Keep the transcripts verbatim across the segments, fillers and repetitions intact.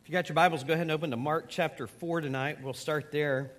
If you got your Bibles, go ahead and open to Mark chapter four tonight. We'll start there.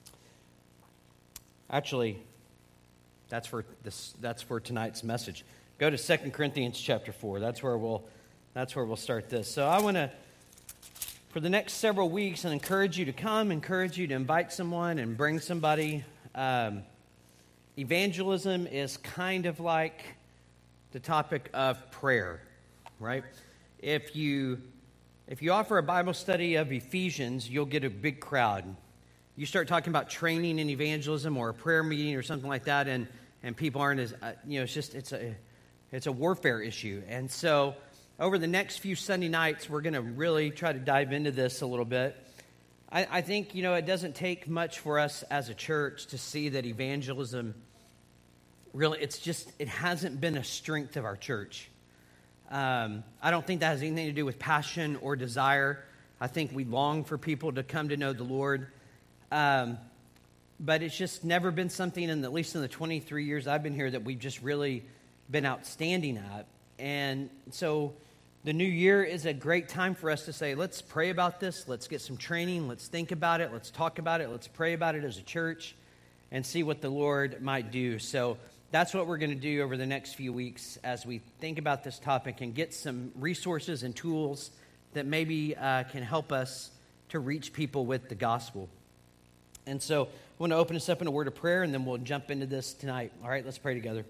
Actually, that's for this. That's for tonight's message. Go to Second Corinthians chapter four. That's where we'll. That's where we'll start this. So I want to, for the next several weeks, and encourage you to come, encourage you to invite someone and bring somebody. Um, evangelism is kind of like the topic of prayer, right? If you if you offer a Bible study of Ephesians, you'll get a big crowd. You start talking about training in evangelism or a prayer meeting or something like that, and and people aren't as uh, you know. It's just it's a it's a warfare issue, and so. Over the next few Sunday nights, we're going to really try to dive into this a little bit. I, I think, you know, it doesn't take much for us as a church to see that evangelism, really, it's just, it hasn't been a strength of our church. Um, I don't think that has anything to do with passion or desire. I think we long for people to come to know the Lord. Um, but it's just never been something, in the, at least in the twenty-three years I've been here, that we've just really been outstanding at. And so the new year is a great time for us to say, let's pray about this, let's get some training, let's think about it, let's talk about it, let's pray about it as a church, and see what the Lord might do. So that's what we're going to do over the next few weeks as we think about this topic and get some resources and tools that maybe uh, can help us to reach people with the gospel. And so I want to open us up in a word of prayer, and then we'll jump into this tonight. All right, let's pray together.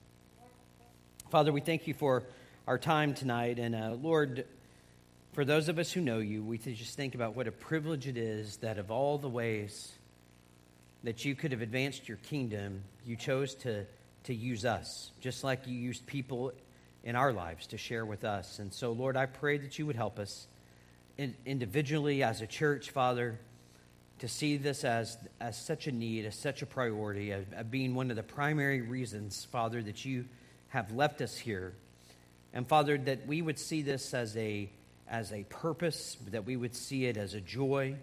Father, we thank you for our time tonight, and uh, Lord, for those of us who know you, we just think about what a privilege it is that of all the ways that you could have advanced your kingdom, you chose to, to use us, just like you used people in our lives to share with us. And so, Lord, I pray that you would help us in, individually as a church, Father, to see this as, as such a need, as such a priority, of, of being one of the primary reasons, Father, that you have left us here. And Father, that we would see this as a as a purpose, that we would see it as a joy.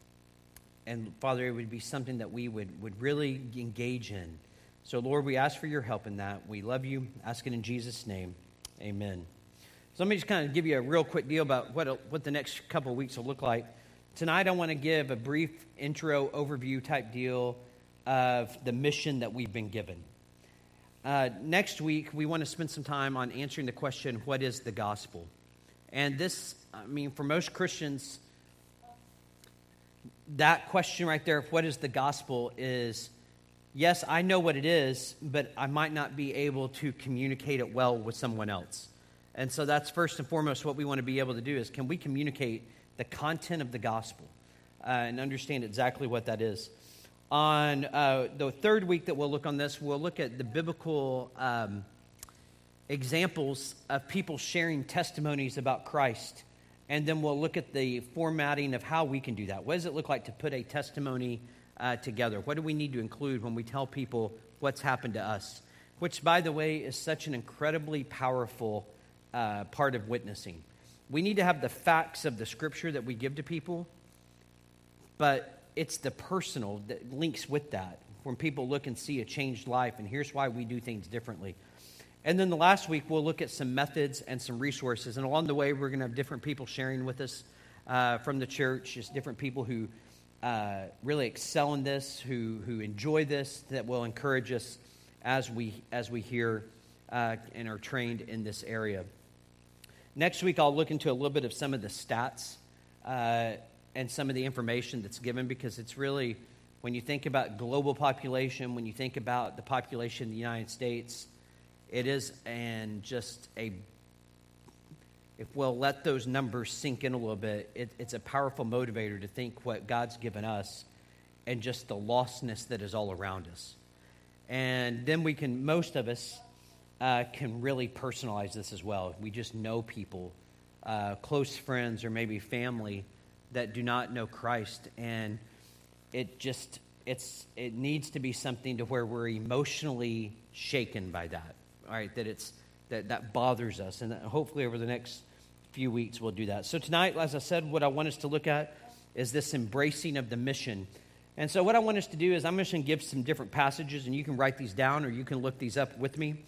And Father, it would be something that we would, would really engage in. So Lord, we ask for your help in that. We love you. Ask it in Jesus' name. Amen. So let me just kind of give you a real quick deal about what, what the next couple of weeks will look like. Tonight I want to give a brief intro overview type deal of the mission that we've been given. Uh, next week, we want to spend some time on answering the question, what is the gospel? And this, I mean, for most Christians, that question right there, what is the gospel, is, yes, I know what it is, but I might not be able to communicate it well with someone else. And so that's first and foremost what we want to be able to do is, can we communicate the content of the gospel uh, and understand exactly what that is? On uh, the third week that we'll look on this, we'll look at the biblical um, examples of people sharing testimonies about Christ. And then we'll look at the formatting of how we can do that. What does it look like to put a testimony uh, together? What do we need to include when we tell people what's happened to us? Which, by the way, is such an incredibly powerful uh, part of witnessing. We need to have the facts of the Scripture that we give to people, but it's the personal that links with that, when people look and see a changed life, and here's why we do things differently. And then the last week, we'll look at some methods and some resources, and along the way, we're going to have different people sharing with us uh, from the church, just different people who uh, really excel in this, who who enjoy this, that will encourage us as we as we hear uh, and are trained in this area. Next week, I'll look into a little bit of some of the stats uh and some of the information that's given, because it's really, when you think about global population, when you think about the population in the United States, it is, and just a, if we'll let those numbers sink in a little bit, it, it's a powerful motivator to think what God's given us and just the lostness that is all around us. And then we can, most of us uh, can really personalize this as well. We just know people, uh, close friends or maybe family that do not know Christ, and it just, it's it needs to be something to where we're emotionally shaken by that, all right, that it's, that, that bothers us, and that hopefully over the next few weeks we'll do that. So tonight, as I said, what I want us to look at is this embracing of the mission. And so what I want us to do is I'm just going to give some different passages, and you can write these down or you can look these up with me.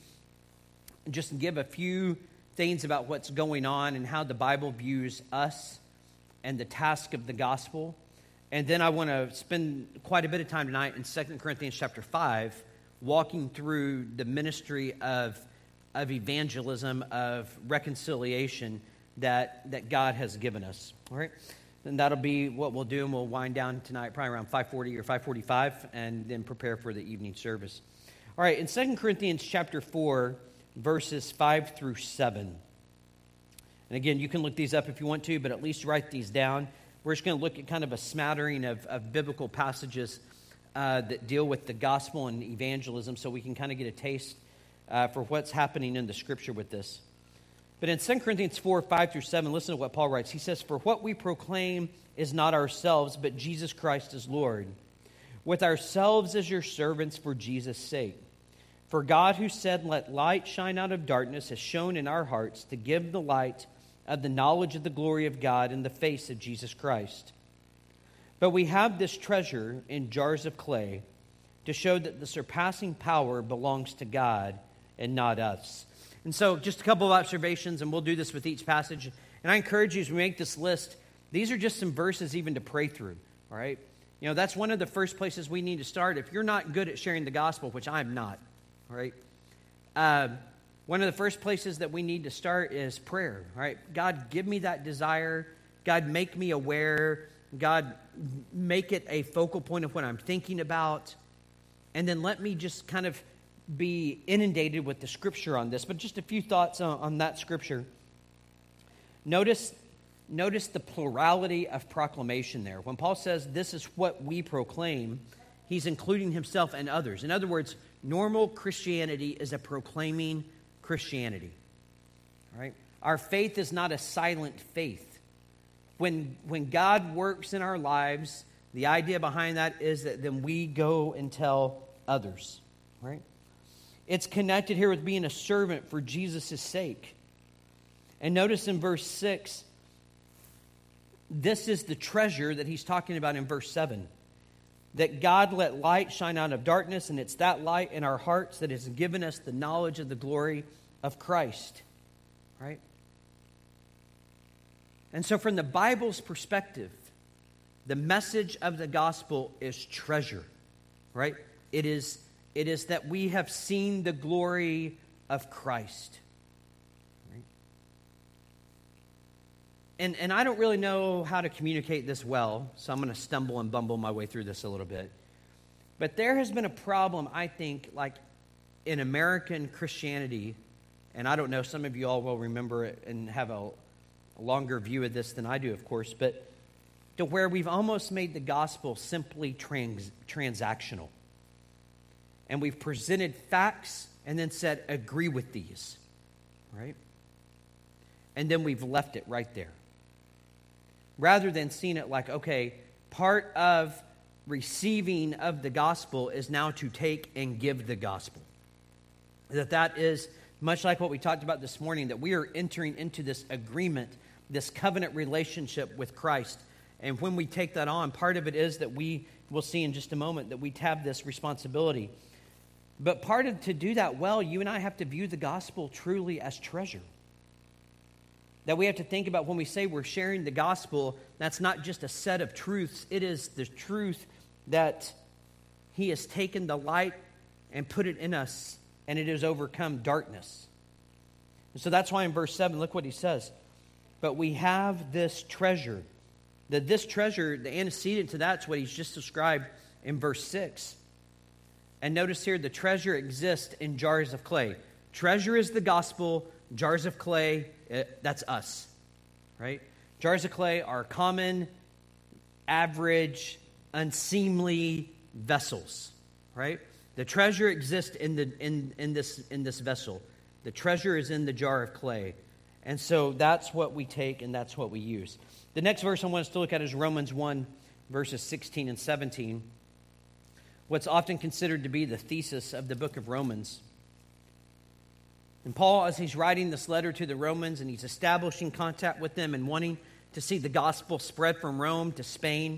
Just give a few things about what's going on and how the Bible views us and the task of the gospel. And then I want to spend quite a bit of time tonight in Second Corinthians chapter five, walking through the ministry of, of evangelism, of reconciliation that, that God has given us. All right? And that'll be what we'll do, and we'll wind down tonight probably around five forty or five forty-five, and then prepare for the evening service. All right, in Second Corinthians chapter four, verses five through seven. And again, you can look these up if you want to, but at least write these down. We're just going to look at kind of a smattering of, of biblical passages uh, that deal with the gospel and evangelism, so we can kind of get a taste uh, for what's happening in the Scripture with this. But in Second Corinthians four, five through seven, listen to what Paul writes. He says, "For what we proclaim is not ourselves, but Jesus Christ is Lord, with ourselves as your servants for Jesus' sake. For God, who said, 'Let light shine out of darkness,' has shone in our hearts to give the light of the knowledge of the glory of God in the face of Jesus Christ. But we have this treasure in jars of clay to show that the surpassing power belongs to God and not us." And so just a couple of observations, and we'll do this with each passage. And I encourage you, as we make this list, these are just some verses even to pray through, all right? You know, that's one of the first places we need to start. If you're not good at sharing the gospel, which I'm not, all right? Uh, one of the first places that we need to start is prayer, all right? God, give me that desire. God, make me aware. God, make it a focal point of what I'm thinking about. And then let me just kind of be inundated with the Scripture on this. But just a few thoughts on, on that Scripture. Notice, notice the plurality of proclamation there. When Paul says this is what we proclaim, he's including himself and others. In other words, normal Christianity is a proclaiming Christianity. All right? Our faith is not a silent faith. When, when God works in our lives, the idea behind that is that then we go and tell others. Right? It's connected here with being a servant for Jesus' sake. And notice in verse six, this is the treasure that he's talking about in verse seven. That God let light shine out of darkness, and it's that light in our hearts that has given us the knowledge of the glory of Christ. Right? And so from the Bible's perspective, the message of the gospel is treasure. Right? It is It is that we have seen the glory of Christ. Right? And, and I don't really know how to communicate this well, so I'm going to stumble and bumble my way through this a little bit. But there has been a problem, I think, like in American Christianity, and I don't know, some of you all will remember it and have a, a longer view of this than I do, of course, but to where we've almost made the gospel simply trans, transactional. And we've presented facts and then said, agree with these, right? And then we've left it right there. Rather than seeing it like, okay, part of receiving of the gospel is now to take and give the gospel. That that is much like what we talked about this morning, that we are entering into this agreement, this covenant relationship with Christ. And when we take that on, part of it is that we will see in just a moment that we have this responsibility. But part of, to do that well, you and I have to view the gospel truly as treasure. That we have to think about when we say we're sharing the gospel, that's not just a set of truths. It is the truth that he has taken the light and put it in us, and it has overcome darkness. And so that's why in verse seven, look what he says. But we have this treasure. That this treasure, the antecedent to that's what he's just described in verse six. And notice here, the treasure exists in jars of clay. Treasure is the gospel. Jars of clay, it, that's us, right? Jars of clay are common, average, unseemly vessels, right? The treasure exists in the in in this in this vessel. The treasure is in the jar of clay, and so that's what we take and that's what we use. The next verse I want us to look at is Romans one, verses sixteen and seventeen. What's often considered to be the thesis of the book of Romans. And Paul, as he's writing this letter to the Romans and he's establishing contact with them and wanting to see the gospel spread from Rome to Spain,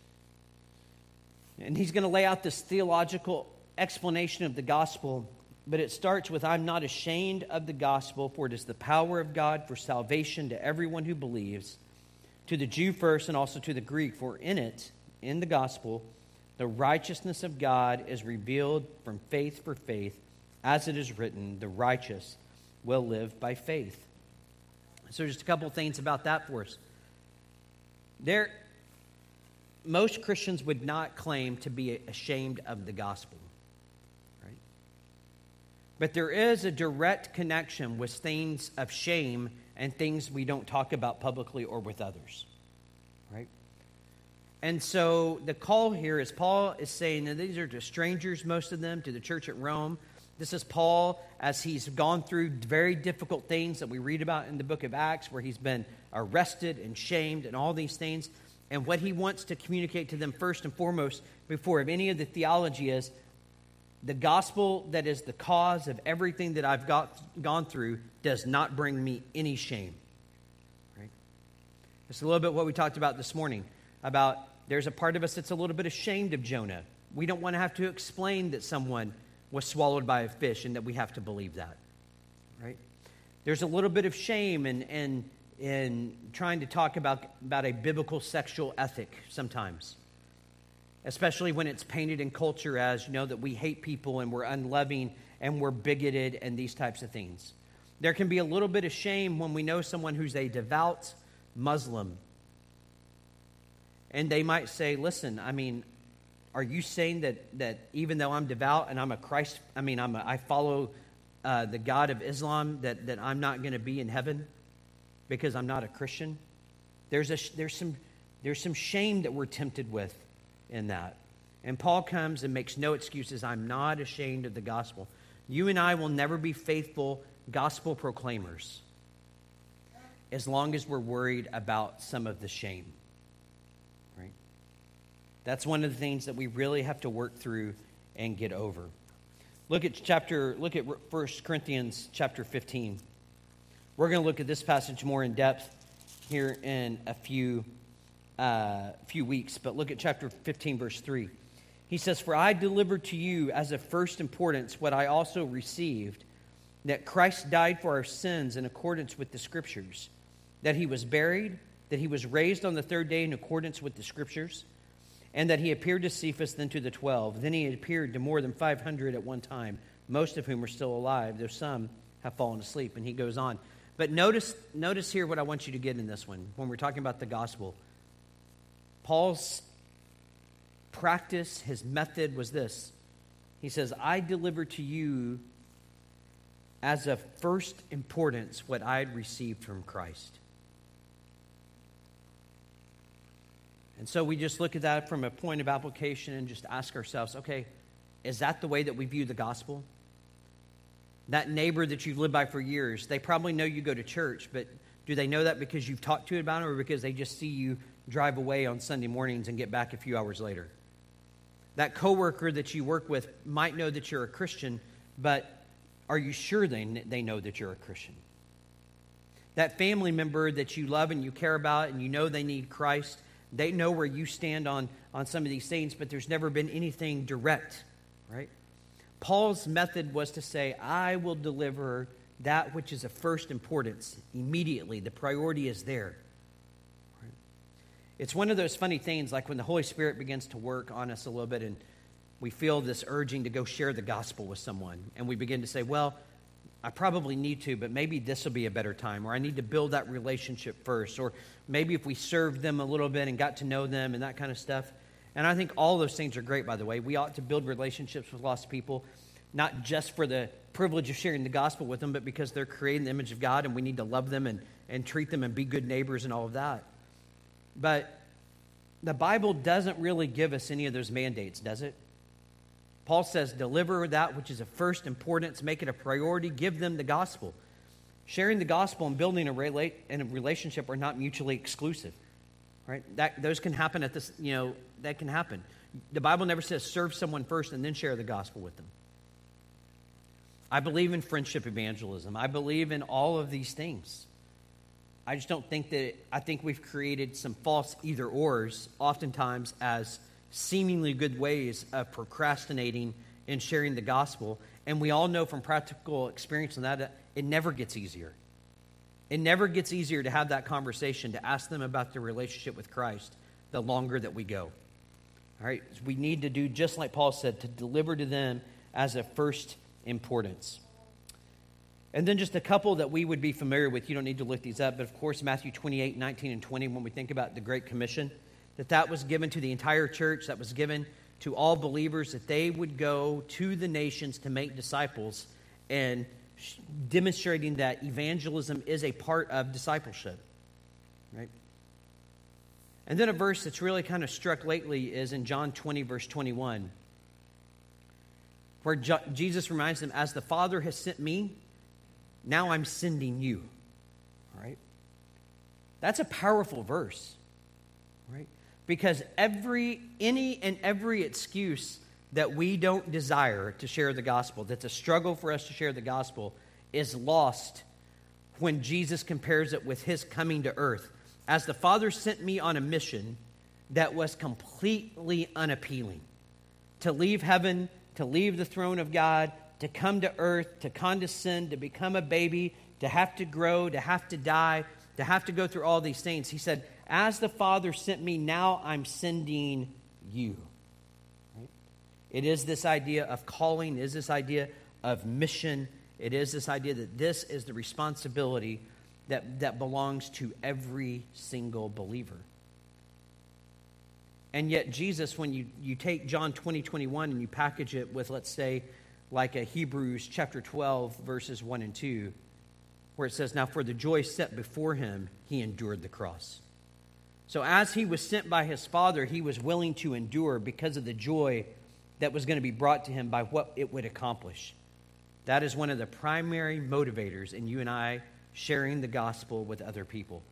and he's going to lay out this theological explanation of the gospel, but it starts with, I'm not ashamed of the gospel, for it is the power of God for salvation to everyone who believes, to the Jew first and also to the Greek, for in it, in the gospel, the righteousness of God is revealed from faith for faith, as it is written, the righteous will live by faith. So just a couple of things about that for us. There, most Christians would not claim to be ashamed of the gospel, right? But there is a direct connection with things of shame and things we don't talk about publicly or with others, right? And so the call here is Paul is saying that these are to strangers, most of them, to the church at Rome. This is Paul as he's gone through very difficult things that we read about in the book of Acts, where he's been arrested and shamed and all these things. And what he wants to communicate to them first and foremost, before of any of the theology, is the gospel that is the cause of everything that I've got gone through does not bring me any shame. Right? It's a little bit what we talked about this morning, about there's a part of us that's a little bit ashamed of Jonah. We don't want to have to explain that someone was swallowed by a fish and that we have to believe that. Right? There's a little bit of shame in, in, in trying to talk about, about a biblical sexual ethic sometimes. Especially when it's painted in culture as, you know, that we hate people and we're unloving and we're bigoted and these types of things. There can be a little bit of shame when we know someone who's a devout Muslim. And they might say, listen, I mean, are you saying that, that even though I'm devout and I'm a Christ, I mean, I'm a, I follow uh, the God of Islam, that, that I'm not going to be in heaven because I'm not a Christian? There's a there's some there's some shame that we're tempted with in that. And Paul comes and makes no excuses. I'm not ashamed of the gospel. You and I will never be faithful gospel proclaimers as long as we're worried about some of the shame. Right? That's one of the things that we really have to work through and get over. Look at chapter, look at First Corinthians chapter fifteen. We're going to look at this passage more in depth here in a few uh, few weeks, but look at chapter fifteen, verse three. He says, "For I delivered to you as of first importance what I also received, that Christ died for our sins in accordance with the Scriptures, that he was buried, that he was raised on the third day in accordance with the Scriptures, and that he appeared to Cephas, then to the twelve. Then he appeared to more than five hundred at one time, most of whom are still alive, though some have fallen asleep." And he goes on. But notice, notice here what I want you to get in this one, when we're talking about the gospel. Paul's practice, his method was this. He says, I delivered to you as of first importance what I had received from Christ. And so we just look at that from a point of application and just ask ourselves, okay, is that the way that we view the gospel? That neighbor that you've lived by for years, they probably know you go to church, but do they know that because you've talked to it about it, or because they just see you drive away on Sunday mornings and get back a few hours later? That coworker that you work with might know that you're a Christian, but are you sure they, they know that you're a Christian? That family member that you love and you care about and you know they need Christ, they know where you stand on, on some of these things, but there's never been anything direct, right? Paul's method was to say, I will deliver that which is of first importance immediately. The priority is there. Right? It's one of those funny things, like when the Holy Spirit begins to work on us a little bit and we feel this urging to go share the gospel with someone. And we begin to say, well, I probably need to, but maybe this will be a better time, or I need to build that relationship first, or maybe if we served them a little bit and got to know them and that kind of stuff. And I think all those things are great, by the way. We ought to build relationships with lost people, not just for the privilege of sharing the gospel with them, but because they're created in the image of God and we need to love them and, and treat them and be good neighbors and all of that. But the Bible doesn't really give us any of those mandates, does it? Paul says, deliver that which is of first importance, make it a priority, give them the gospel. Sharing the gospel and building a, relate, and a relationship are not mutually exclusive. Right? That those can happen at this, you know, that can happen. The Bible never says serve someone first and then share the gospel with them. I believe in friendship evangelism. I believe in all of these things. I just don't think that, I think we've created some false either-ors oftentimes as seemingly good ways of procrastinating and sharing the gospel. And we all know from practical experience on that, it never gets easier. It never gets easier to have that conversation, to ask them about their relationship with Christ, the longer that we go. All right? We need to do just like Paul said, to deliver to them as a first importance. And then just a couple that we would be familiar with. You don't need to look these up, but of course, Matthew twenty-eight, nineteen, and twenty, when we think about the Great Commission, that that was given to the entire church, that was given to all believers, that they would go to the nations to make disciples, and demonstrating that evangelism is a part of discipleship, right? And then a verse that's really kind of struck lately is in John twenty, verse twenty-one, where Jo- Jesus reminds them, as the Father has sent me, now I'm sending you. All right? That's a powerful verse, right? Because every, any and every excuse that we don't desire to share the gospel, that's a struggle for us to share the gospel, is lost when Jesus compares it with his coming to earth. As the Father sent me on a mission that was completely unappealing, to leave heaven, to leave the throne of God, to come to earth, to condescend, to become a baby, to have to grow, to have to die, to have to go through all these things. He said, as the Father sent me, now I'm sending you. Right? It is this idea of calling, it is this idea of mission. It is this idea that this is the responsibility that, that belongs to every single believer. And yet Jesus, when you, you take John twenty, twenty-one and you package it with, let's say, like a Hebrews chapter twelve, verses one and two, where it says, now for the joy set before him, he endured the cross. So as he was sent by his Father, he was willing to endure because of the joy that was going to be brought to him by what it would accomplish. That is one of the primary motivators in you and I sharing the gospel with other people.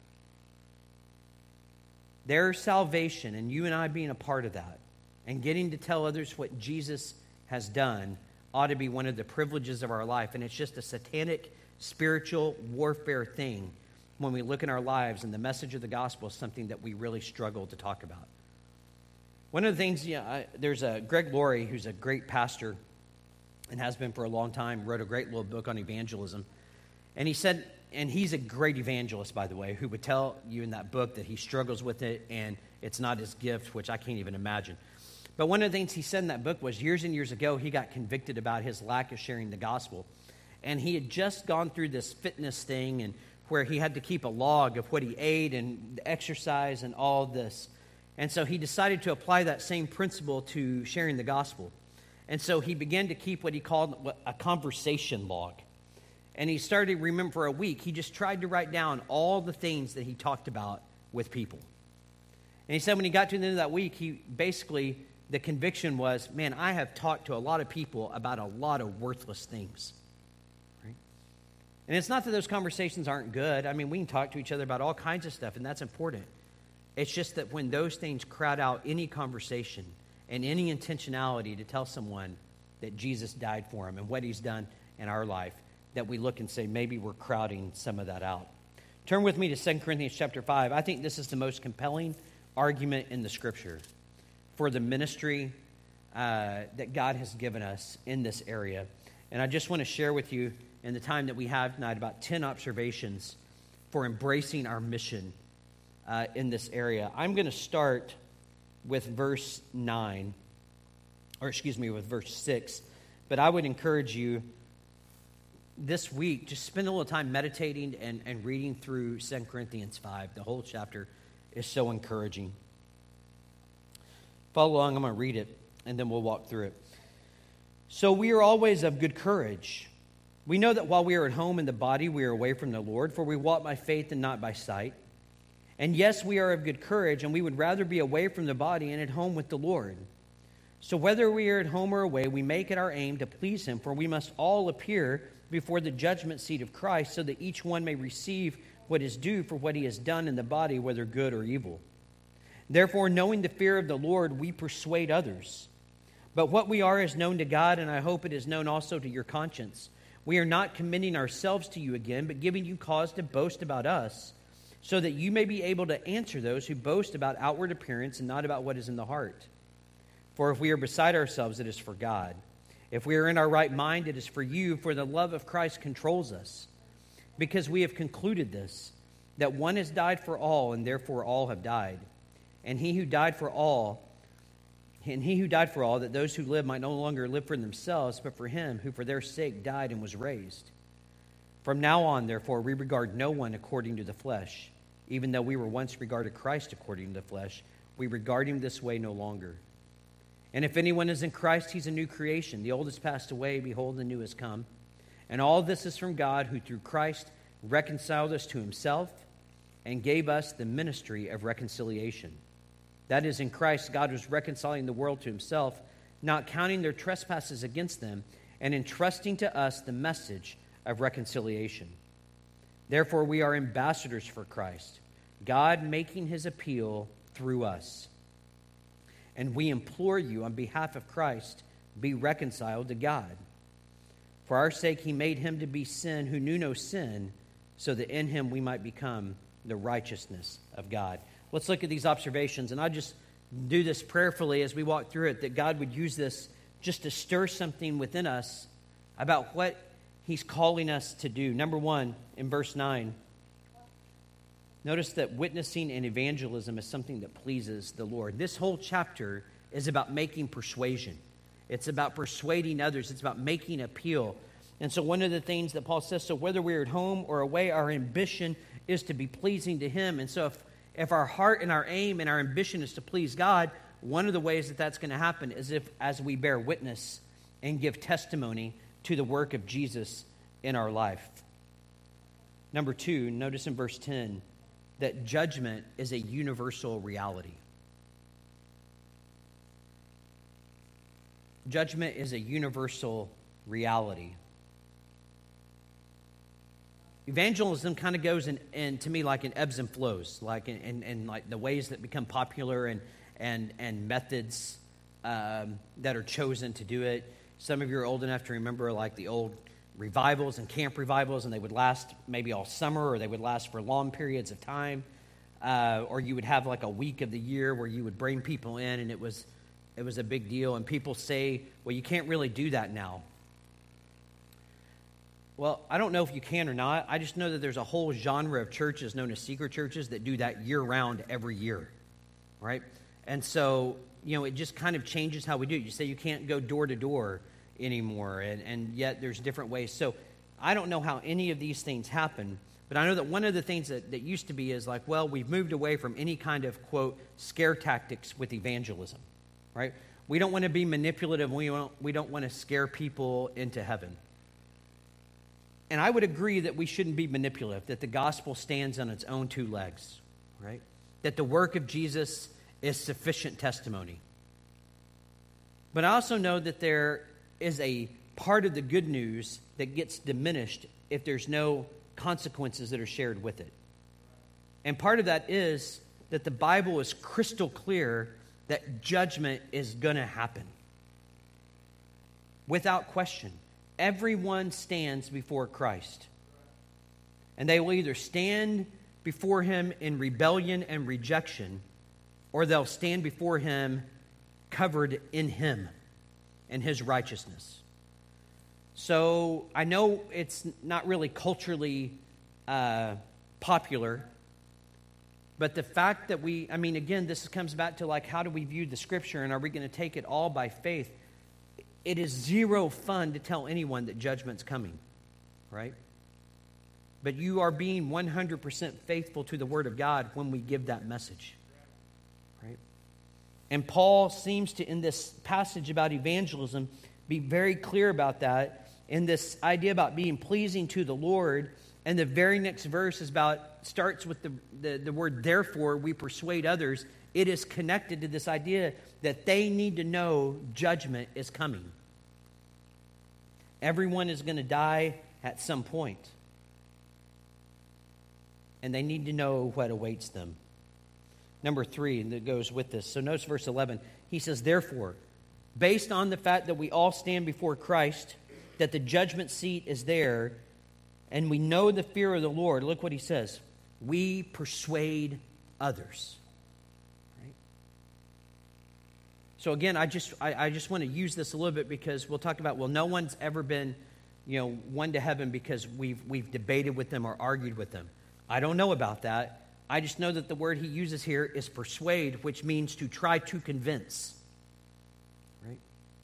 Their salvation and you and I being a part of that and getting to tell others what Jesus has done ought to be one of the privileges of our life. And it's just a satanic spiritual warfare thing when we look in our lives, and the message of the gospel is something that we really struggle to talk about. One of the things, you know, I, there's a Greg Laurie, who's a great pastor and has been for a long time, wrote a great little book on evangelism. And he said, and he's a great evangelist, by the way, who would tell you in that book that he struggles with it and it's not his gift, which I can't even imagine. But one of the things he said in that book was years and years ago, he got convicted about his lack of sharing the gospel. And he had just gone through this fitness thing and where he had to keep a log of what he ate and the exercise and all this. And so he decided to apply that same principle to sharing the gospel. And so he began to keep what he called a conversation log. And he started, remember, for a week, he just tried to write down all the things that he talked about with people. And he said when he got to the end of that week, he basically, the conviction was, man, I have talked to a lot of people about a lot of worthless things. Right? And it's not that those conversations aren't good. I mean, we can talk to each other about all kinds of stuff, and that's important. It's just that when those things crowd out any conversation and any intentionality to tell someone that Jesus died for him and what he's done in our life, that we look and say, maybe we're crowding some of that out. Turn with me to Second Corinthians chapter five. I think this is the most compelling argument in the Scripture for the ministry uh, that God has given us in this area. And I just want to share with you in the time that we have tonight about ten observations for embracing our mission uh, in this area. I'm going to start with verse nine, or excuse me, with verse six. But I would encourage you this week, just spend a little time meditating and, and reading through Second Corinthians five. The whole chapter is so encouraging. Follow along, I'm going to read it, and then we'll walk through it. So we are always of good courage. We know that while we are at home in the body, we are away from the Lord, for we walk by faith and not by sight. And yes, we are of good courage, and we would rather be away from the body and at home with the Lord. So whether we are at home or away, we make it our aim to please him, for we must all appear before the judgment seat of Christ, so that each one may receive what is due for what he has done in the body, whether good or evil. Therefore, knowing the fear of the Lord, we persuade others. But what we are is known to God, and I hope it is known also to your conscience. We are not commending ourselves to you again, but giving you cause to boast about us, so that you may be able to answer those who boast about outward appearance and not about what is in the heart. For if we are beside ourselves, it is for God. If we are in our right mind, it is for you, for the love of Christ controls us. because we have concluded this, that one has died for all, and therefore all have died. And he who died for all, and he who died for all, that those who live might no longer live for themselves, but for him who for their sake died and was raised. From now on, therefore, we regard no one according to the flesh. Even though we were once regarded Christ according to the flesh, we regard him this way no longer. And if anyone is in Christ, he's a new creation. The old has passed away, behold, the new has come. And all this is from God, who through Christ reconciled us to himself and gave us the ministry of reconciliation. That is, in Christ, God was reconciling the world to himself, not counting their trespasses against them, and entrusting to us the message of reconciliation. Therefore, we are ambassadors for Christ, God making his appeal through us. And we implore you on behalf of Christ, be reconciled to God. For our sake, he made him to be sin who knew no sin, so that in him we might become the righteousness of God. Let's look at these observations, and I just do this prayerfully as we walk through it, that God would use this just to stir something within us about what he's calling us to do. Number one, in verse nine, notice that witnessing and evangelism is something that pleases the Lord. This whole chapter is about making persuasion. It's about persuading others. It's about making appeal. And so one of the things that Paul says, so whether we're at home or away, our ambition is to be pleasing to him. And so if, if our heart and our aim and our ambition is to please God, one of the ways that that's going to happen is if as we bear witness and give testimony to the work of Jesus in our life. Number two, notice in verse ten that judgment is a universal reality. Judgment is a universal reality. Evangelism kind of goes in, in, to me, like in ebbs and flows, like in, in, in like the ways that become popular and and and methods um, that are chosen to do it. Some of you are old enough to remember like the old revivals and camp revivals, and they would last maybe all summer, or they would last for long periods of time, uh, or you would have like a week of the year where you would bring people in, and it was it was a big deal. And people say, well, you can't really do that now. Well, I don't know if you can or not. I just know that there's a whole genre of churches known as secret churches that do that year-round every year, right? And so, you know, it just kind of changes how we do it. You say you can't go door to door anymore, and, and yet there's different ways. So I don't know how any of these things happen, but I know that one of the things that, that used to be is like, well, we've moved away from any kind of, quote, scare tactics with evangelism, right? We don't want to be manipulative. We don't, we don't want to scare people into heaven. And I would agree that we shouldn't be manipulative, that the gospel stands on its own two legs, right? That the work of Jesus is sufficient testimony. But I also know that there is a part of the good news that gets diminished if there's no consequences that are shared with it. And part of that is that the Bible is crystal clear that judgment is going to happen. Without question. Everyone stands before Christ. And they will either stand before him in rebellion and rejection, or they'll stand before him covered in him and his righteousness. So I know it's not really culturally uh, popular, but the fact that we, I mean, again, this comes back to like, how do we view the scripture, and are we going to take it all by faith? It is zero fun to tell anyone that judgment's coming, right? But you are being one hundred percent faithful to the Word of God when we give that message, right? And Paul seems to, in this passage about evangelism, be very clear about that, in this idea about being pleasing to the Lord. And the very next verse is about, starts with the, the, the word therefore, we persuade others. It is connected to this idea that they need to know judgment is coming. Everyone is going to die at some point. And they need to know what awaits them. Number three, and that goes with this. So notice verse eleven. He says, therefore, based on the fact that we all stand before Christ, that the judgment seat is there, and we know the fear of the Lord, look what he says. We persuade others. So again, I just I, I just want to use this a little bit because we'll talk about, well, no one's ever been you know, won to heaven because we've, we've debated with them or argued with them. I don't know about that. I just know that the word he uses here is persuade, which means to try to convince. Right?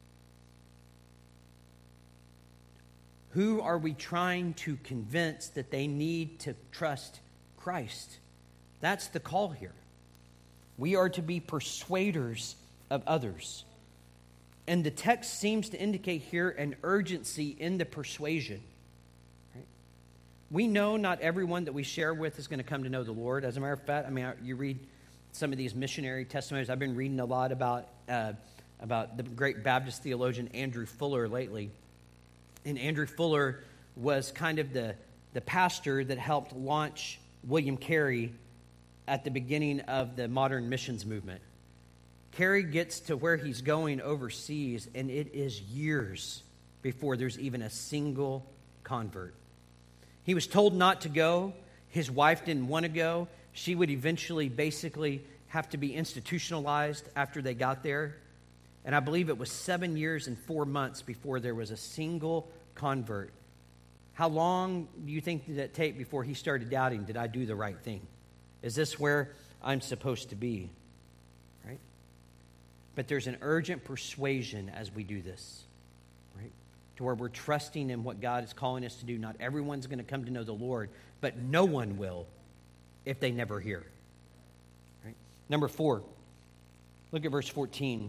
Who are we trying to convince that they need to trust Christ? That's the call here. We are to be persuaders of others. And the text seems to indicate here an urgency in the persuasion. Right? We know not everyone that we share with is going to come to know the Lord. As a matter of fact, I mean, you read some of these missionary testimonies. I've been reading a lot about, uh, about the great Baptist theologian Andrew Fuller lately. And Andrew Fuller was kind of the, the pastor that helped launch William Carey at the beginning of the modern missions movement. Carey gets to where he's going overseas, and it is years before there's even a single convert. He was told not to go. His wife didn't want to go. She would eventually basically have to be institutionalized after they got there. And I believe it was seven years and four months before there was a single convert. How long do you think did it take before he started doubting, did I do the right thing? Is this where I'm supposed to be? Right? But there's an urgent persuasion as we do this, right? To where we're trusting in what God is calling us to do. Not everyone's going to come to know the Lord, but no one will if they never hear. Right? Number four, look at verse fourteen.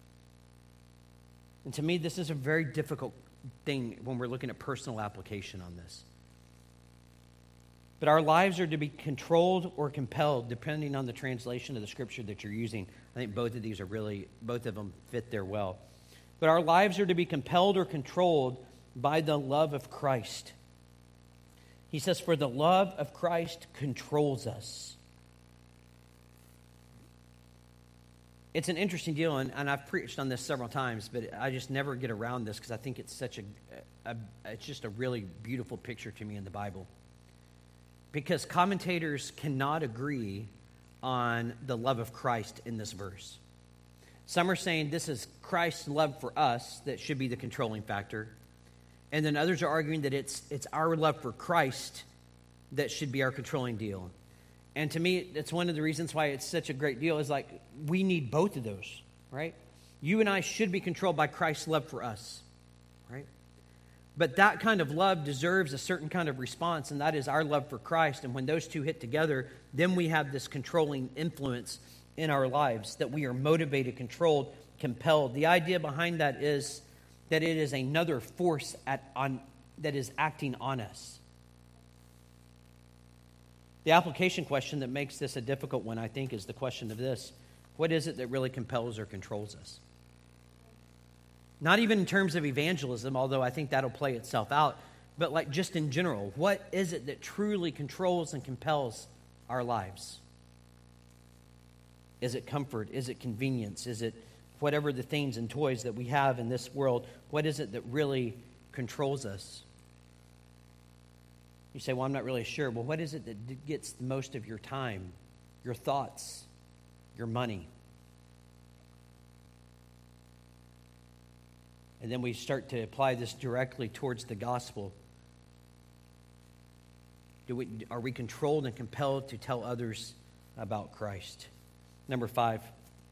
And to me, this is a very difficult thing when we're looking at personal application on this. But our lives are to be controlled or compelled, depending on the translation of the scripture that you're using. I think both of these are really, both of them fit there well. But our lives are to be compelled or controlled by the love of Christ. He says, for the love of Christ controls us. It's an interesting deal, and, and I've preached on this several times, but I just never get around this because I think it's such a, a, it's just a really beautiful picture to me in the Bible. Because commentators cannot agree on the love of Christ in this verse. Some are saying this is Christ's love for us that should be the controlling factor. And then others are arguing that it's it's our love for Christ that should be our controlling deal. And to me, it's one of the reasons why it's such a great deal is like we need both of those, right? You and I should be controlled by Christ's love for us, right? But that kind of love deserves a certain kind of response, and that is our love for Christ. And when those two hit together, then we have this controlling influence in our lives, that we are motivated, controlled, compelled. The idea behind that is that it is another force at, on, that is acting on us. The application question that makes this a difficult one, I think, is the question of this. What is it that really compels or controls us? Not even in terms of evangelism, although I think that'll play itself out, but like just in general, what is it that truly controls and compels our lives? Is it comfort? Is it convenience? Is it whatever the things and toys that we have in this world? What is it that really controls us? You say, well, I'm not really sure. Well, what is it that gets most of your time, your thoughts, your money? And then we start to apply this directly towards the gospel. Do we, are we controlled and compelled to tell others about Christ? Number five.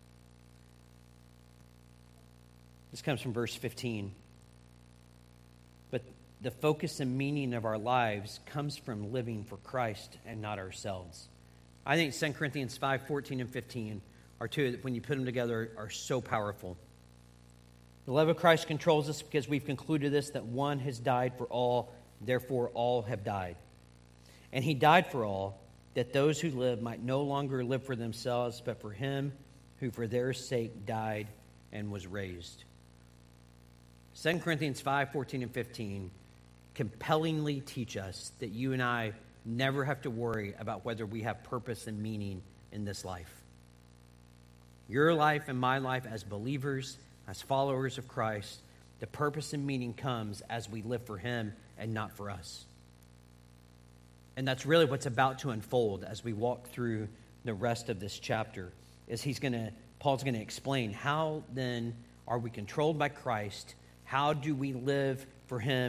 This comes from verse fifteen. But the focus and meaning of our lives comes from living for Christ and not ourselves. I think Second Corinthians five, fourteen and fifteen are two that when you put them together are so powerful. The love of Christ controls us because we've concluded this, that one has died for all, therefore all have died. And he died for all, that those who live might no longer live for themselves, but for him who for their sake died and was raised. Second Corinthians five, fourteen and fifteen compellingly teach us that you and I never have to worry about whether we have purpose and meaning in this life. Your life and my life as believers, as followers of Christ, the purpose and meaning comes as we live for him and not for us. And that's really what's about to unfold as we walk through the rest of this chapter. Is he's going to, Paul's going to explain how then are we controlled by Christ? How do we live for him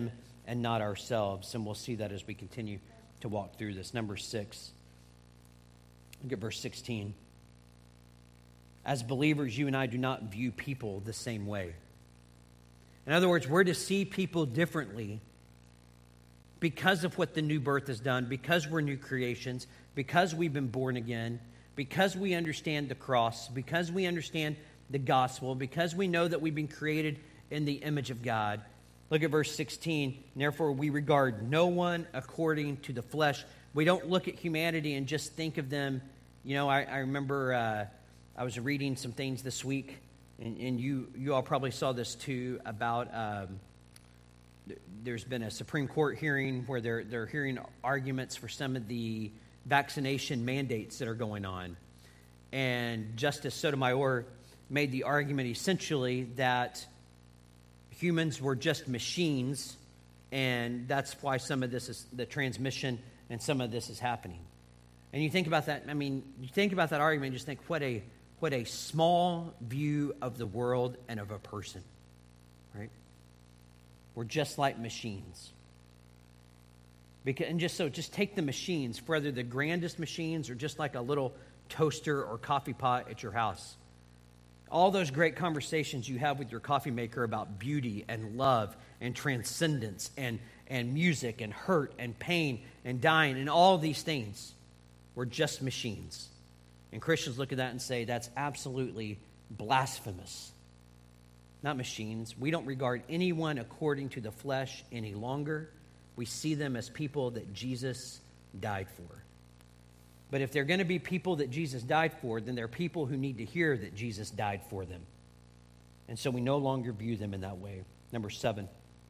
and not ourselves. And we'll see that as we continue to walk through this. Number six. Look at verse sixteen. As believers, you and I do not view people the same way. In other words, we're to see people differently because of what the new birth has done, because we're new creations, because we've been born again, because we understand the cross, because we understand the gospel, because we know that we've been created in the image of God. Look at verse sixteen. Therefore, we regard no one according to the flesh. We don't look at humanity and just think of them. You know, I, I remember uh, I was reading some things this week, and, and you you all probably saw this too, about um, th- there's been a Supreme Court hearing where they're, they're hearing arguments for some of the vaccination mandates that are going on. And Justice Sotomayor made the argument essentially that humans were just machines, and that's why some of this is the transmission and some of this is happening. And you think about that, I mean, you think about that argument and just think what a what a small view of the world and of a person, right? We're just like machines. Because, and just so, just take the machines, whether the grandest machines or just like a little toaster or coffee pot at your house. All those great conversations you have with your coffee maker about beauty and love and transcendence and, and music and hurt and pain and dying and all these things. We're just machines. And Christians look at that and say that's absolutely blasphemous. Not machines. We don't regard anyone according to the flesh any longer. We see them as people that Jesus died for. But if they're going to be people that Jesus died for, then they're people who need to hear that Jesus died for them. And so we no longer view them in that way. Number seven.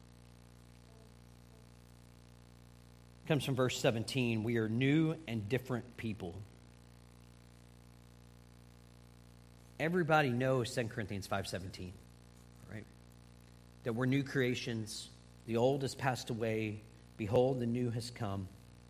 Comes from verse seventeen. We are new and different people. Everybody knows Second Corinthians five seventeen, right? That we're new creations. The old has passed away. Behold, the new has come.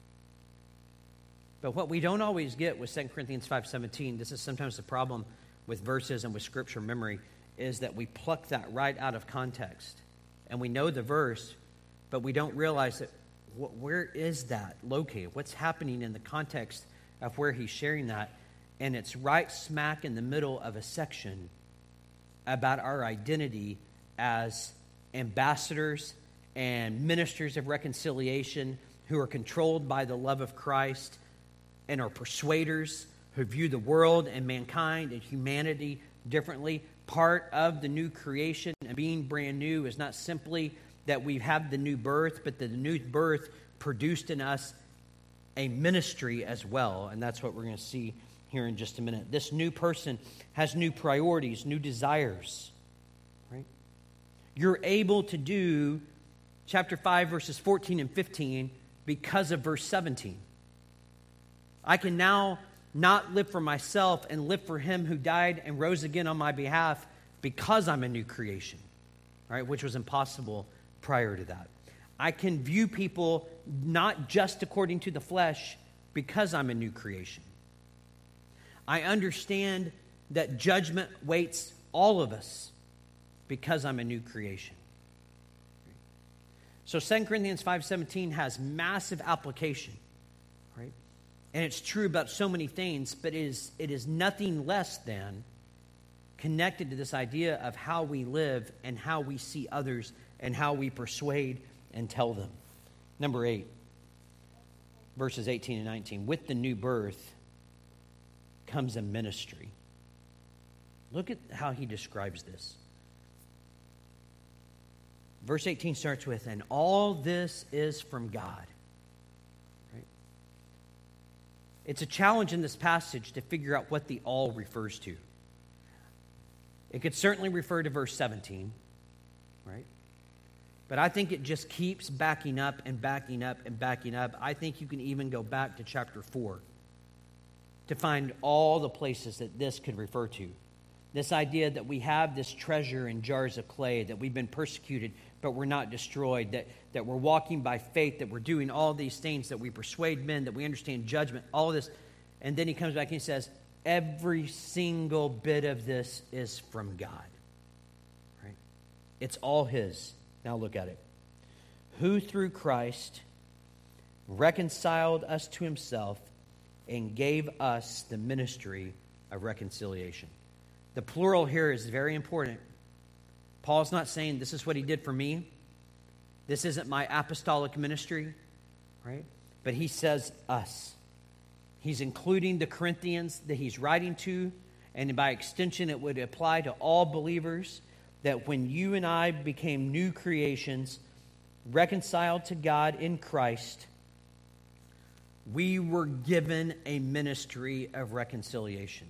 But what we don't always get with Second Corinthians five seventeen, this is sometimes the problem with verses and with scripture memory, is that we pluck that right out of context. And we know the verse, but we don't realize that wh- where is that located? What's happening in the context of where he's sharing that? And it's right smack in the middle of a section about our identity as ambassadors and ministers of reconciliation who are controlled by the love of Christ and are persuaders who view the world and mankind and humanity differently. Part of the new creation and being brand new is not simply that we have the new birth, but that the new birth produced in us a ministry as well. And that's what we're going to see here in just a minute. This new person has new priorities, new desires. Right? You're able to do chapter five, verses fourteen and fifteen because of verse seventeen. I can now not live for myself and live for him who died and rose again on my behalf because I'm a new creation, right? Which was impossible prior to that. I can view people not just according to the flesh because I'm a new creation. I understand that judgment waits all of us because I'm a new creation. So Second Corinthians five seventeen has massive application, right? And it's true about so many things, but it is, it is nothing less than connected to this idea of how we live and how we see others and how we persuade and tell them. Number eight, verses eighteen and nineteen. With the new birth comes a ministry. Look at how he describes this. Verse eighteen starts with, and all this is from God. Right? It's a challenge in this passage to figure out what the all refers to. It could certainly refer to verse seventeen, right? But I think it just keeps backing up and backing up and backing up. I think you can even go back to chapter four to find all the places that this could refer to. This idea that we have this treasure in jars of clay, that we've been persecuted, but we're not destroyed, that, that we're walking by faith, that we're doing all these things, that we persuade men, that we understand judgment, all of this. And then he comes back and he says, every single bit of this is from God. Right? It's all his. Now look at it. who through Christ reconciled us to himself and gave us the ministry of reconciliation. The plural here is very important. Paul's not saying this is what he did for me. This isn't my apostolic ministry, right? But he says us. He's including the Corinthians that he's writing to, and by extension it would apply to all believers, that when you and I became new creations, reconciled to God in Christ, we were given a ministry of reconciliation.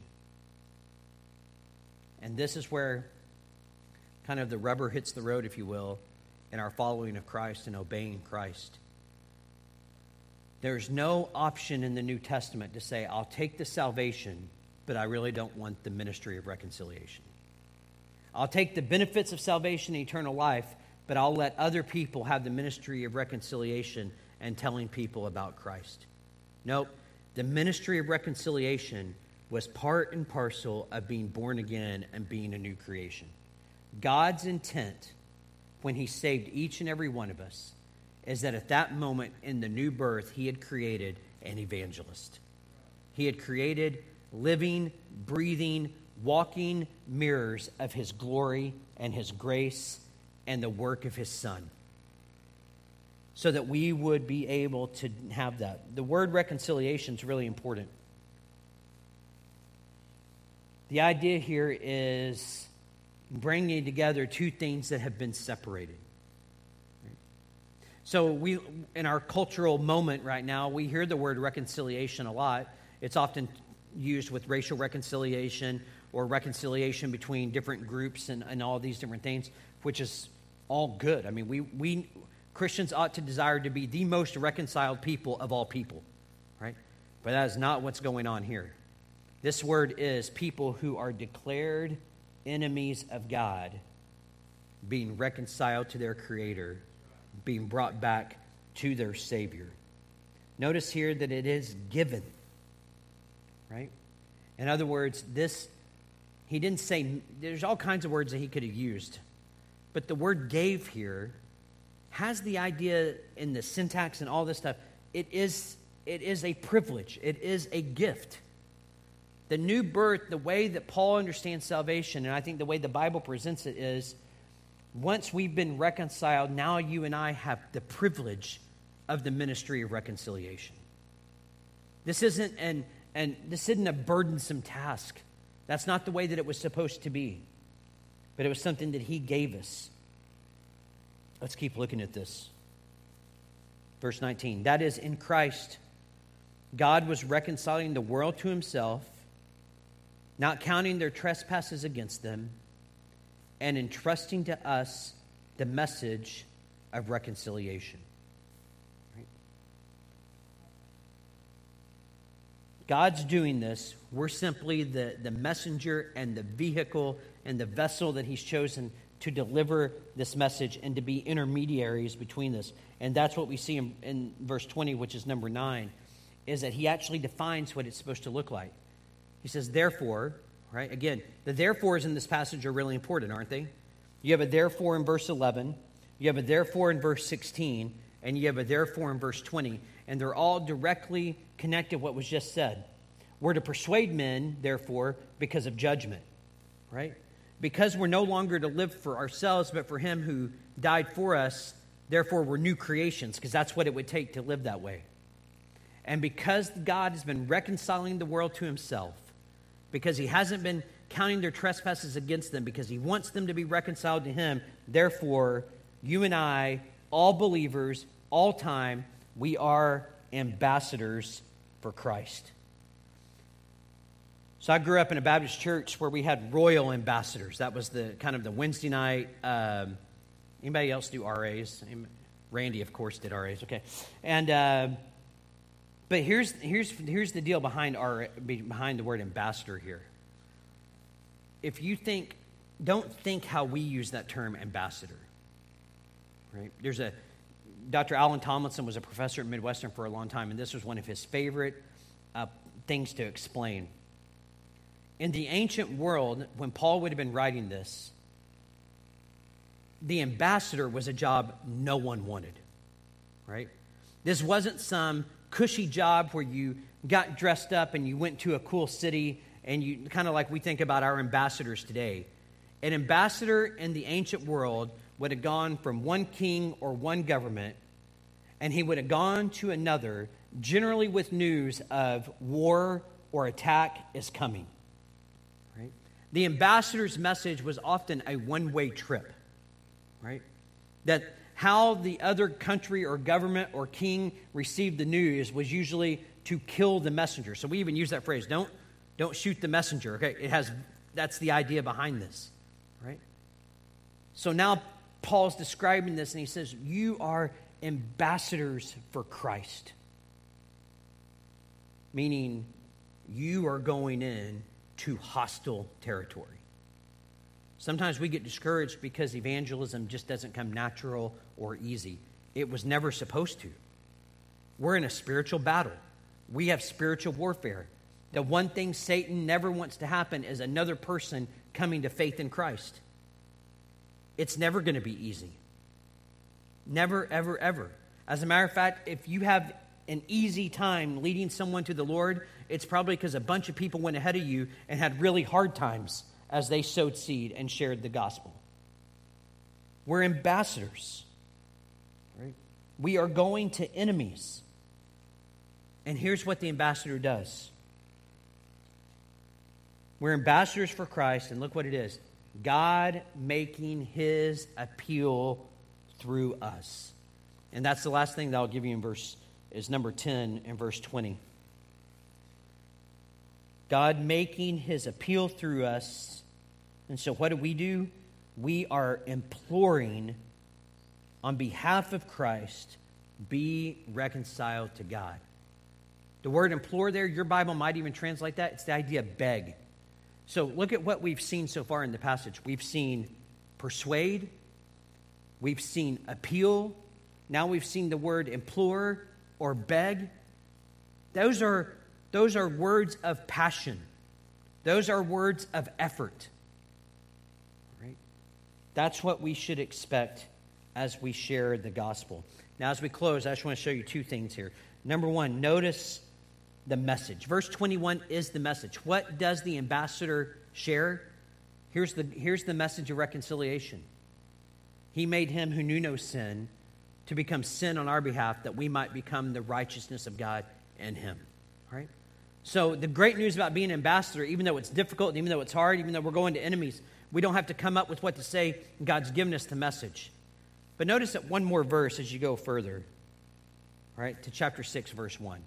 And this is where kind of the rubber hits the road, if you will, in our following of Christ and obeying Christ. There's no option in the New Testament to say, I'll take the salvation, but I really don't want the ministry of reconciliation. I'll take the benefits of salvation and eternal life, but I'll let other people have the ministry of reconciliation and telling people about Christ. Nope. The ministry of reconciliation was part and parcel of being born again and being a new creation. God's intent when he saved each and every one of us is that at that moment in the new birth, he had created an evangelist. He had created living, breathing, walking mirrors of his glory and his grace and the work of his Son, so that we would be able to have that. The word reconciliation is really important. The idea here is bringing together two things that have been separated. So we, in our cultural moment right now, we hear the word reconciliation a lot. It's often used with racial reconciliation or reconciliation between different groups and, and all these different things, which is all good. I mean, we, we Christians ought to desire to be the most reconciled people of all people, right? But that is not what's going on here. This word is people who are declared enemies of God being reconciled to their Creator, being brought back to their Savior. Notice here that it is given, right? In other words, this, he didn't say, there's all kinds of words that he could have used, but the word gave here has the idea in the syntax and all this stuff. It is, it is a privilege. It is a gift. The new birth, the way that Paul understands salvation, and I think the way the Bible presents it is, once we've been reconciled, now you and I have the privilege of the ministry of reconciliation. This isn't an, an this isn't a burdensome task. That's not the way that it was supposed to be. But it was something that he gave us. Let's keep looking at this. Verse nineteen. That is, in Christ, God was reconciling the world to himself, not counting their trespasses against them, and entrusting to us the message of reconciliation. Right? God's doing this. We're simply the, the messenger and the vehicle and the vessel that he's chosen to deliver this message and to be intermediaries between this. And that's what we see in, in verse twenty, which is number nine, is that he actually defines what it's supposed to look like. He says, therefore, right? Again, the therefores in this passage are really important, aren't they? You have a therefore in verse eleven, you have a therefore in verse sixteen, and you have a therefore in verse twenty, and they're all directly connected to what was just said. We're to persuade men, therefore, because of judgment, right? Because we're no longer to live for ourselves, but for him who died for us, therefore we're new creations, because that's what it would take to live that way. And because God has been reconciling the world to himself, because he hasn't been counting their trespasses against them, because he wants them to be reconciled to him, therefore, you and I, all believers, all time, we are ambassadors for Christ. So I grew up in a Baptist church where we had royal ambassadors. That was the kind of the Wednesday night. Um, anybody else do R As? Randy, of course, did R As. Okay, and uh, but here's here's here's the deal behind our behind the word ambassador here. If you think, don't think how we use that term ambassador. Right? There's a Doctor Alan Tomlinson was a professor at Midwestern for a long time, and this was one of his favorite uh, things to explain. In the ancient world, when Paul would have been writing this, the ambassador was a job no one wanted. right? This wasn't some cushy job where you got dressed up and you went to a cool city and you kind of like we think about our ambassadors today. An ambassador in the ancient world would have gone from one king or one government, and he would have gone to another, generally with news of war or attack is coming. Right? The ambassador's message was often a one-way trip, right? That how the other country or government or king received the news was usually to kill the messenger. So we even use that phrase, don't, don't shoot the messenger. Okay, it has, that's the idea behind this, right? So now Paul's describing this and he says, you are ambassadors for Christ. Meaning you are going in to hostile territory. Sometimes we get discouraged because evangelism just doesn't come natural or easy. It was never supposed to. We're in a spiritual battle. We have spiritual warfare. The one thing Satan never wants to happen is another person coming to faith in Christ. It's never going to be easy. Never, ever, ever. As a matter of fact, if you have an easy time leading someone to the Lord, it's probably because a bunch of people went ahead of you and had really hard times as they sowed seed and shared the gospel. We're ambassadors, right? We are going to enemies. And here's what the ambassador does. We're ambassadors for Christ, and look what it is. God making his appeal through us. And that's the last thing that I'll give you in verse, is number ten and verse twenty. God making his appeal through us. And so what do we do? We are imploring on behalf of Christ, be reconciled to God. The word implore there, your Bible might even translate that. It's the idea of beg. So look at what we've seen so far in the passage. We've seen persuade. We've seen appeal. Now we've seen the word implore or beg. Those are, those are words of passion. Those are words of effort. Right? That's what we should expect as we share the gospel. Now as we close, I just want to show you two things here. Number one, notice the message. Verse twenty-one is the message. What does the ambassador share? Here's the, here's the message of reconciliation. He made him who knew no sin to become sin on our behalf, that we might become the righteousness of God in him. Right? So the great news about being an ambassador, even though it's difficult, even though it's hard, even though we're going to enemies, we don't have to come up with what to say. God's given us the message. But notice that one more verse as you go further. Right, to chapter six, verse one.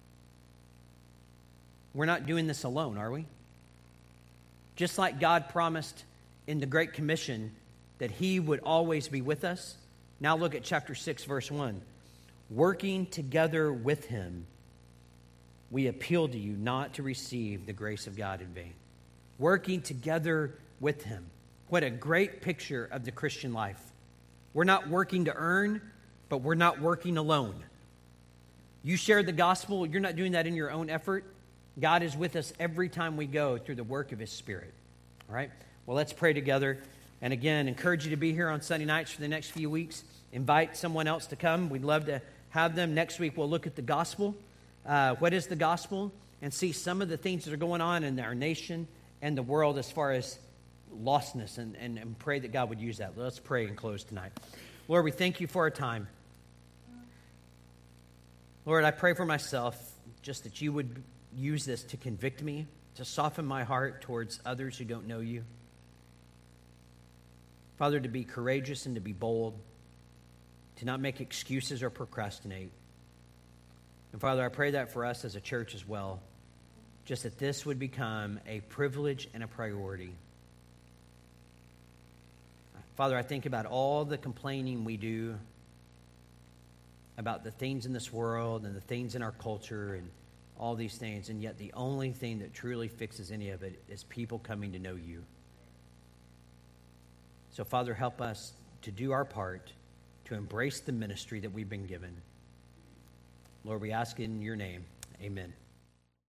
We're not doing this alone, are we? Just like God promised in the Great Commission that he would always be with us. Now look at chapter six, verse one. Working together with him, we appeal to you not to receive the grace of God in vain. Working together with him. What a great picture of the Christian life. We're not working to earn, but we're not working alone. You share the gospel, you're not doing that in your own effort. God is with us every time we go through the work of his Spirit. All right? Well, let's pray together. And again, encourage you to be here on Sunday nights for the next few weeks. Invite someone else to come. We'd love to have them. Next week, we'll look at the gospel. Uh, what is the gospel? And see some of the things that are going on in our nation and the world as far as lostness. And, and, and pray that God would use that. Let's pray and close tonight. Lord, we thank you for our time. Lord, I pray for myself just that you would use this to convict me, to soften my heart towards others who don't know you. Father, to be courageous and to be bold, to not make excuses or procrastinate. And Father, I pray that for us as a church as well, just that this would become a privilege and a priority. Father, I think about all the complaining we do about the things in this world and the things in our culture and all these things, and yet the only thing that truly fixes any of it is people coming to know you. So, Father, help us to do our part to embrace the ministry that we've been given. Lord, we ask in your name. Amen.